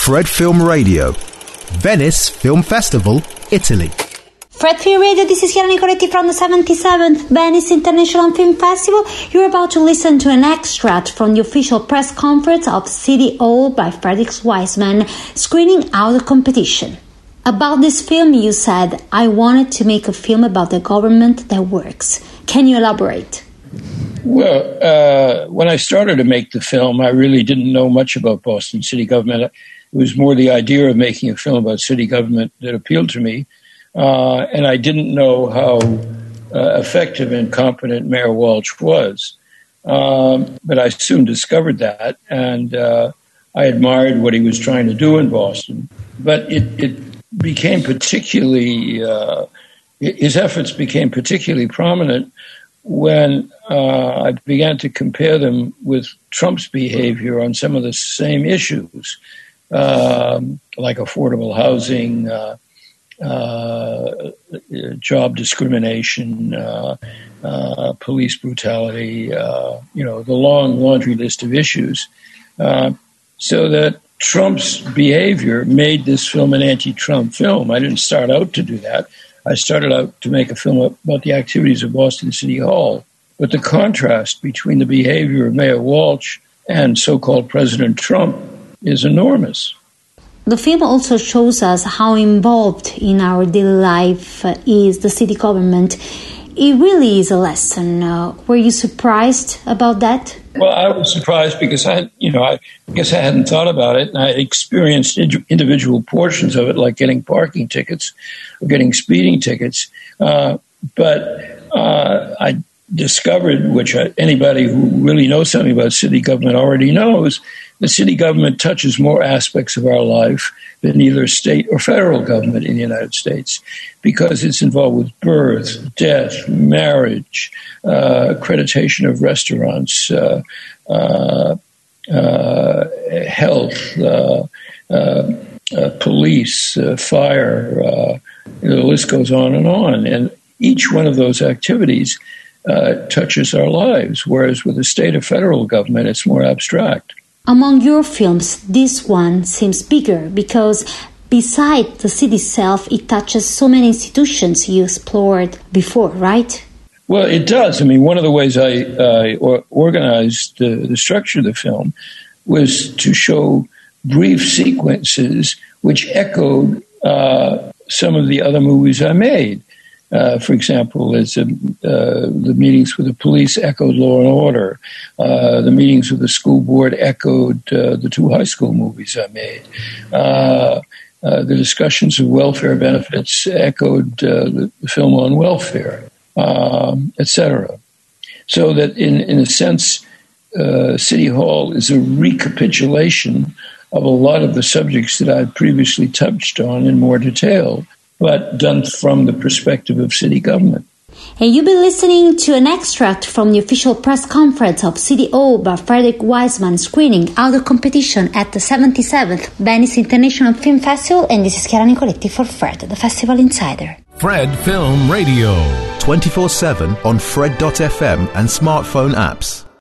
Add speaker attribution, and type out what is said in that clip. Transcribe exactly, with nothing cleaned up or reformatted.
Speaker 1: Fred Film Radio, Venice Film Festival, Italy.
Speaker 2: Fred Film Radio, this is Chiara Nicoletti from the seventy-seventh Venice International Film Festival. You're about to listen to an extract from the official press conference of City Hall by Frederick Wiseman, screening out the competition. About this film, you said, I wanted to make a film about the government that works. Can you elaborate?
Speaker 3: Well, uh, when I started to make the film, I really didn't know much about Boston city government. It was more the idea of making a film about city government that appealed to me. Uh, and I didn't know how uh, effective and competent Mayor Walsh was. Um, but I soon discovered that, and uh, I admired what he was trying to do in Boston. But it, it became particularly, uh, his efforts became particularly prominent when uh, I began to compare them with Trump's behavior on some of the same issues, um, like affordable housing, uh, uh, job discrimination, uh, uh, police brutality, uh, you know, the long laundry list of issues. Uh, so that Trump's behavior made this film an anti-Trump film. I didn't start out to do that. I started out to make a film about the activities of Boston City Hall. But the contrast between the behavior of Mayor Walsh and so-called President Trump is enormous.
Speaker 2: The film also shows us how involved in our daily life uh, is the city government. It really is a lesson. Uh, were you surprised about that?
Speaker 3: Well, I was surprised because I, you know, I guess I hadn't thought about it, and I experienced individual portions of it, like getting parking tickets or getting speeding tickets. Uh, but uh, I discovered, which I, anybody who really knows something about city government already knows, the city government touches more aspects of our life than either state or federal government in the United States, because it's involved with birth, death, marriage, uh, accreditation of restaurants, uh, uh, uh, health, uh, uh, uh, police, uh, fire, uh, you know, the list goes on and on. And each one of those activities uh, touches our lives, whereas with the state or federal government, it's more abstract.
Speaker 2: Among your films, this one seems bigger because besides the city itself, it touches so many institutions you explored before, right?
Speaker 3: Well, it does. I mean, one of the ways I uh, or organized the, the structure of the film was to show brief sequences which echoed uh, some of the other movies I made. Uh, for example, as uh, the meetings with the police echoed Law and Order. Uh, the meetings with the school board echoed uh, the two high school movies I made. Uh, uh, the discussions of welfare benefits echoed uh, the, the film on welfare, um, et cetera. So that in, in a sense, uh, City Hall is a recapitulation of a lot of the subjects that I'd previously touched on in more detail, but done from the perspective of city government.
Speaker 2: And you'll be listening to an extract from the official press conference of City Hall by Frederick Wiseman, screening out the competition at the seventy-seventh Venice International Film Festival. And this is Chiara Nicoletti for Fred, the Festival Insider.
Speaker 1: Fred Film Radio, twenty-four seven on Fred dot f m and smartphone apps.